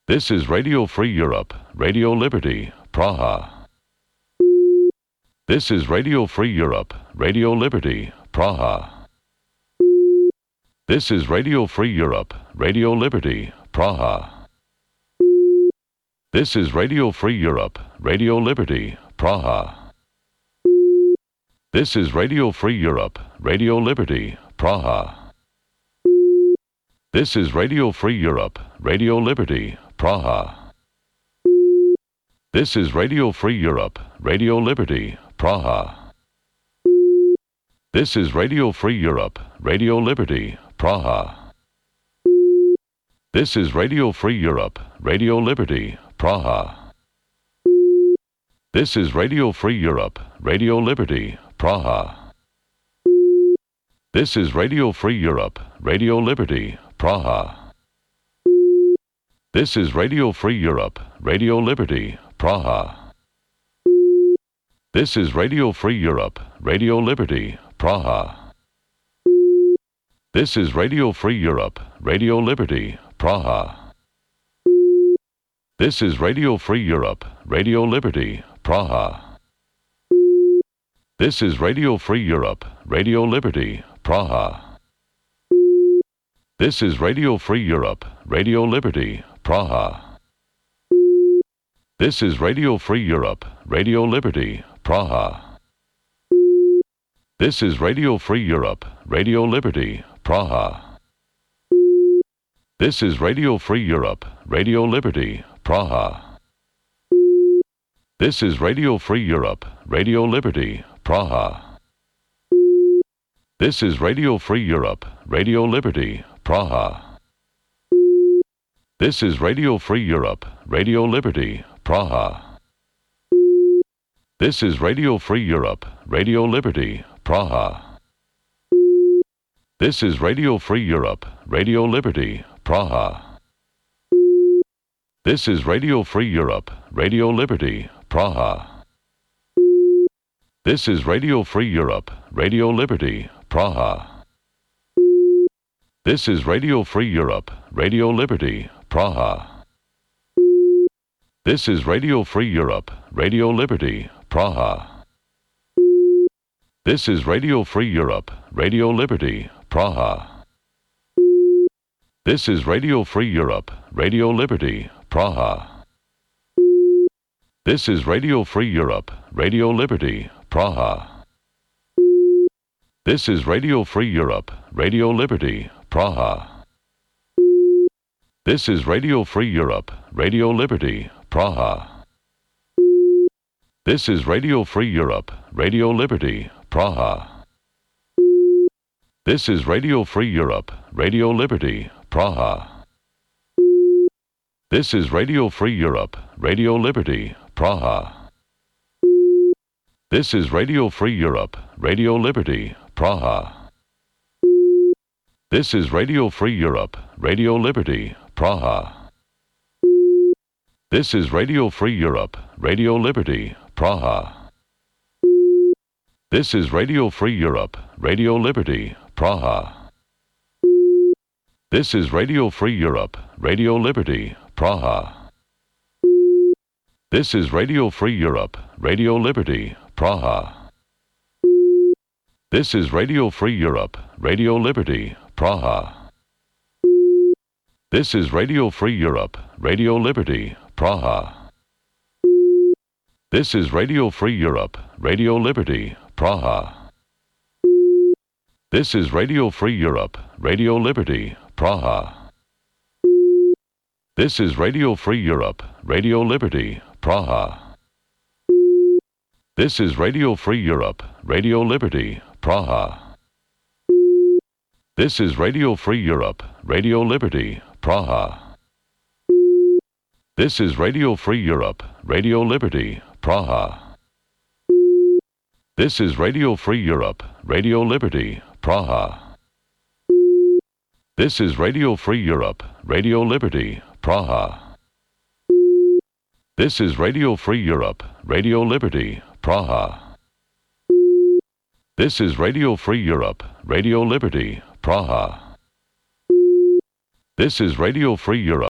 This is Radio Free Europe, Radio Liberty, Praha. This is Radio Free Europe, Radio Liberty, Praha. This is Radio Free Europe, Radio Liberty, Praha. This is Radio Free Europe, Radio Liberty, Praha. This is Radio Free Europe, Radio Liberty, Praha. This is Radio Free Europe, Radio Liberty, Praha. This is Radio Free Europe, Radio Liberty, Praha. This is Radio Free Europe, Radio Liberty, Praha. This is Radio Free Europe, Radio Liberty, Praha. This is Radio Free Europe, Radio Liberty, Praha. This is Radio Free Europe, Radio Liberty, Praha. This is Radio Free Europe, Radio Liberty, Praha. This is Radio Free Europe, Radio Liberty, Praha. This is Radio Free Europe, Radio Liberty, Praha. This is Radio Free Europe, Radio Liberty, Praha. This is Radio Free Europe, Radio Liberty, Praha. This is Radio Free Europe, Radio Liberty, Praha. This is Radio Free Europe, Radio Liberty, Praha. This is Radio Free Europe, Radio Liberty, Praha. This is Radio Free Europe, Radio Liberty, Praha. This is Radio Free Europe, Radio Liberty, Praha. This is Radio Free Europe, Radio Liberty, Praha. This is Radio Free Europe, Radio Liberty, Praha. This is Radio Free Europe, Radio Liberty, Praha. This is Radio Free Europe, Radio Liberty, Praha. This is Radio Free Europe, Radio Liberty, Praha. This is Radio Free Europe, Radio Liberty, Praha. This is Radio Free Europe, Radio Liberty, Praha. This is Radio Free Europe, Radio Liberty, Praha. This is Radio Free Europe, Radio Liberty, Praha. This is Radio Free Europe, Radio Liberty, Praha. This is Radio Free Europe, Radio Liberty, Praha. This is Radio Free Europe, Radio Liberty, Praha. This is Radio Free Europe, Radio Liberty, Praha. This is Radio Free Europe, Radio Liberty, Praha. This is Radio Free Europe, Radio Liberty, Praha. This is Radio Free Europe, Radio Liberty, Praha. This is Radio Free Europe, Radio Liberty, Praha. This is Radio Free Europe, Radio Liberty, Praha. This is Radio Free Europe, Radio Liberty, Praha. This is Radio Free Europe, Radio Liberty, Praha. This is Radio Free Europe, Radio Liberty, Praha. This is Radio Free Europe, Radio Liberty, Praha. This is Radio Free Europe, Radio Liberty, Praha. This is Radio Free Europe, Radio Liberty, Praha. This is Radio Free Europe, Radio Liberty, Praha. This is Radio Free Europe, Radio Liberty, Praha. This is Radio Free Europe, Radio Liberty, Praha. This is Radio Free Europe, Radio Liberty, Praha. This is Radio Free Europe, Radio Liberty, Praha. This is Radio Free Europe, Radio Liberty, Praha. This is Radio Free Europe, Radio Liberty, Praha. This is Radio Free Europe, Radio Liberty, Praha. This is Radio Free Europe, Radio Liberty, Praha. This is Radio Free Europe, Radio Liberty, Praha. This is Radio Free Europe.